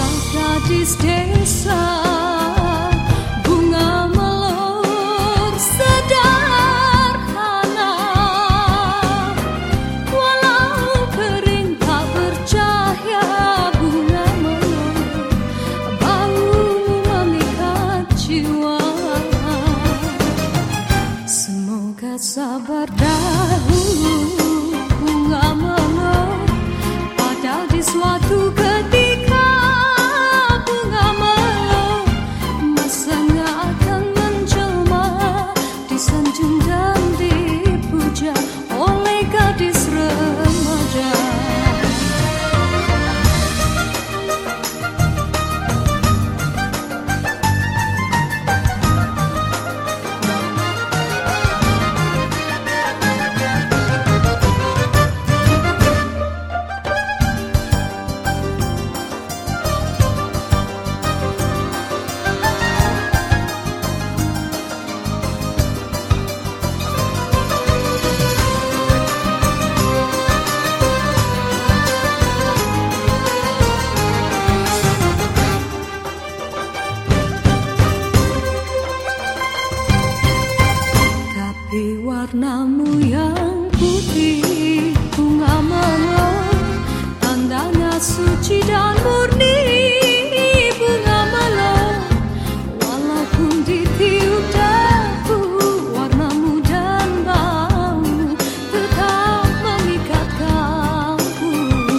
gadis desa, bunga melor sederhana. Walau kering tak bercahaya, bunga melor baumu memikat jiwa. Semoga sabar dahulu, bunga melor pada di suatu ketika. Bunga melor masanya akan menjelma, disanjung dan dipuja oleh gadis remaja. Warnamu yang putih, bunga melor, tandanya suci dan murni. Bunga melor, walaupun ditiup dagu, warnamu dan baumu tetap memikat kalbu.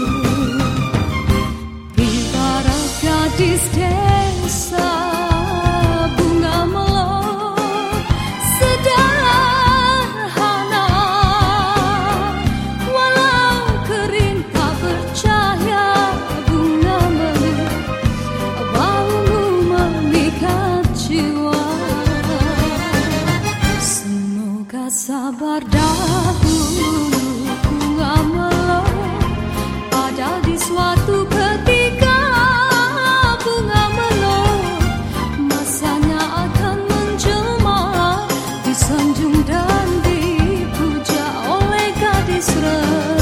Ibarat gadis desa, bunga melor sederhana. Sabar dahulu, bunga melor ada di suatu ketika. Bunga melor masanya akan menjelma, disanjung dan dipuja oleh gadis remaja.